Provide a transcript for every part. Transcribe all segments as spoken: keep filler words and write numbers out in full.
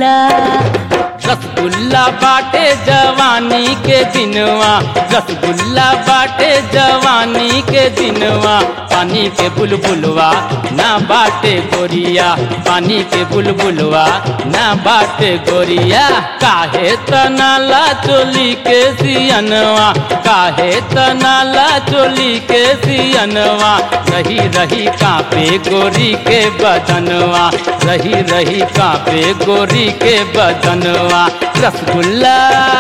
रसगुल्ला रसगुल्ला बाटे जवानी के दिनवा रसगुल्ला बाटे जवानी के दिनवा पानी के बुलबुलवा ना बाटे गोरिया पानी के बुलबुलवा ना बाटे गोरिया काहे तनाला चोली के सियनवा काहे तनाला चोली के सियनवा रही रही कांपे गोरी के बदनवा रही रही कांपे गोरी के बदनवा रसगुल्ला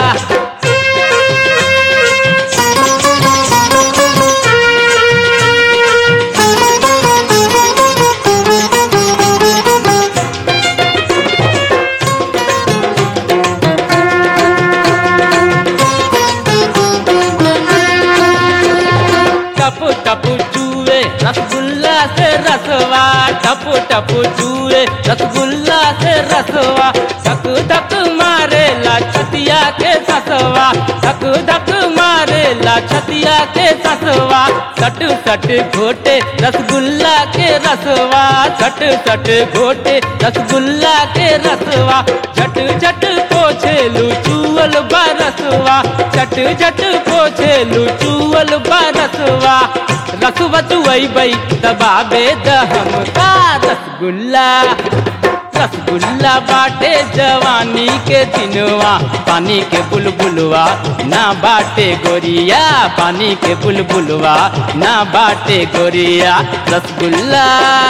टपू टपू चूए रसगुल्ला से रसवा टपू टपू चूए रसगुल्ला से रसवा धक धक मारे ला छतिया के ससवा धक धक मारे ला छतिया के ससवा सट सट घोटे रसगुल्ला के रसवा सट सट घोटे रसगुल्ला के रसवा झट झट पोछेलू चूअल बरसवा झट झट पोछेलू चूअल बरसवा रसवा चुवैबै दबाबे दहम का रसगुल्ला रसगुल्ला बाटे जवानी के दिनवा पानी के बुलबुलवा ना बाटे गोरिया पानी के बुलबुलवा ना बाटे गोरिया रसगुल्ला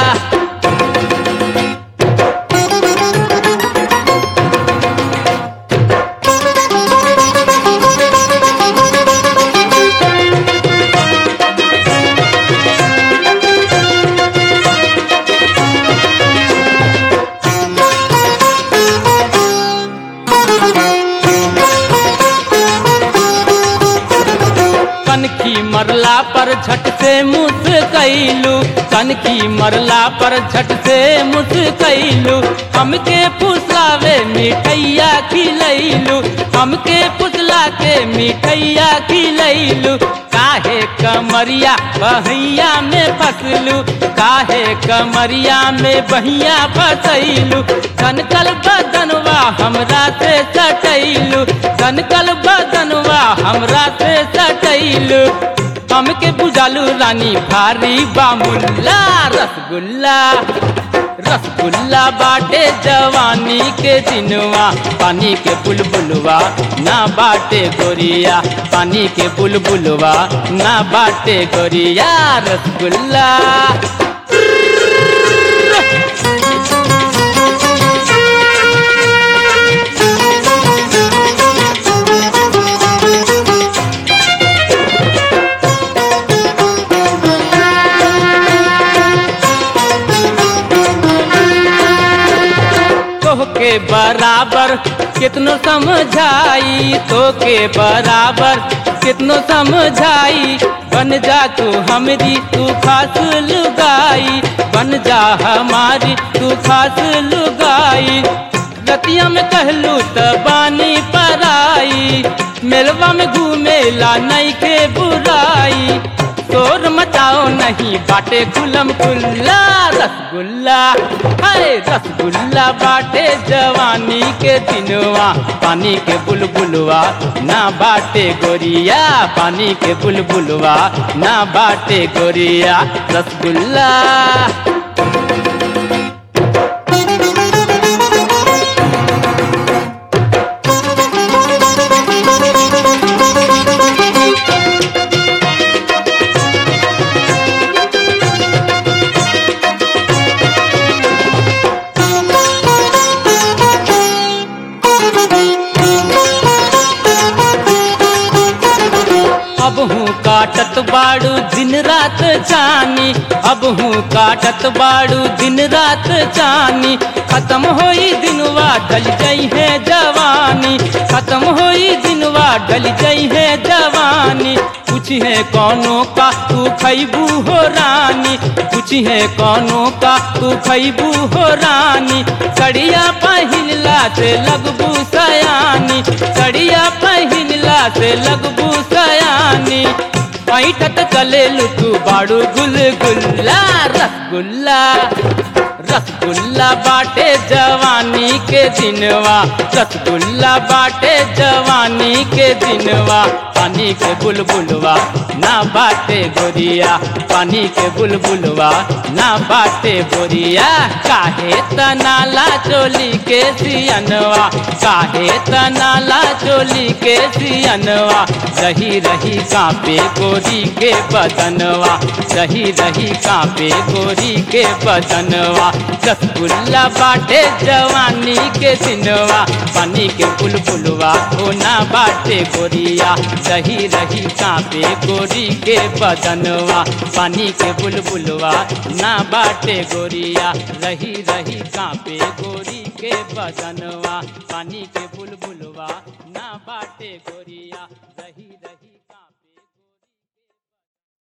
कनखी मरला पर झट से मुस्कैलू कनखी मरला पर झट से मुस्कैलू हमके फुसलावे मिठैया खिलैलू हमके फुसला के मिठैया खिलैलू काहे कमरिया बहिया में फसलू काहे कमरिया में बहिया फसैलू कनकल बदनवा हमरा से सटैलू कनकल बदनवा हमरा से सटैलू हमके बुझालू रानी भारी बामुल्ला रसगुल्ला रसगुल्ला बाटे जवानी के दिनवा पानी के बुलबुलवा ना बाटे गोरिया पानी के बुलबुलवा ना बाटे गोरिया रसगुल्ला के बराबर कितनो समझाई तो के बराबर कितनो समझाई बन जा तू हमरी तू खास लुगाई बन जा हमारी तू खास लुगाई रतिया में कहलू त बानी पराई मेलवा में घूमेला नहीं के बुराई शोर मचाओ नहीं बाटे खुलम खुल्ला रसगुल्ला अरे रसगुल्ला बाटे जवानी के दिनवा पानी के बुलबुलवा ना बाटे गोरिया पानी के बुलबुलवा ना बाटे गोरिया रसगुल्ला अब हूँ काटत बाड़ू दिन रात चानी अब हूँ काटत बाड़ू दिन रात चानी खत्म होई दिनवा ढल जाई है जवानी खत्म होई दिनवा ढल जाई है जवानी कुछ है कौनों का तू खैबू हो रानी कुछ है कौनों का तू खैबू हो रानी सड़िया पहिनला से लगबू सयानी सड़िया पहिनला से लगबू सयानी पैठत चले लुतू बाड़ू गुल गुल्ला रसगुल्ला रसगुल्ला बाटे जवानी के दिनवा, रसगुल्ला बाटे जवानी के दिनवा, पानी के बुलबुलवा ना बाटे गोरिया, पानी के बुलबुलवा ना बाटे गोरिया। काहे तनाला चोली के सियनवा, काहे तनाला चोली के सियनवा, रही रही कांपे गोरी के बदनवा, रही रही कांपे गोरी के बदनवा। रसगुल्ला बाटे जवानी के दिनवा, पानी के बुलबुलवा होना बाटे गोरिया, रही रही कांपे गोरी के बदनवा, पानी के बुलबुलवा ना बाटे गोरिया, रही रही कांपे गोरी के बदनवा, पानी के बुलबुलवा ना बाटे गोरिया।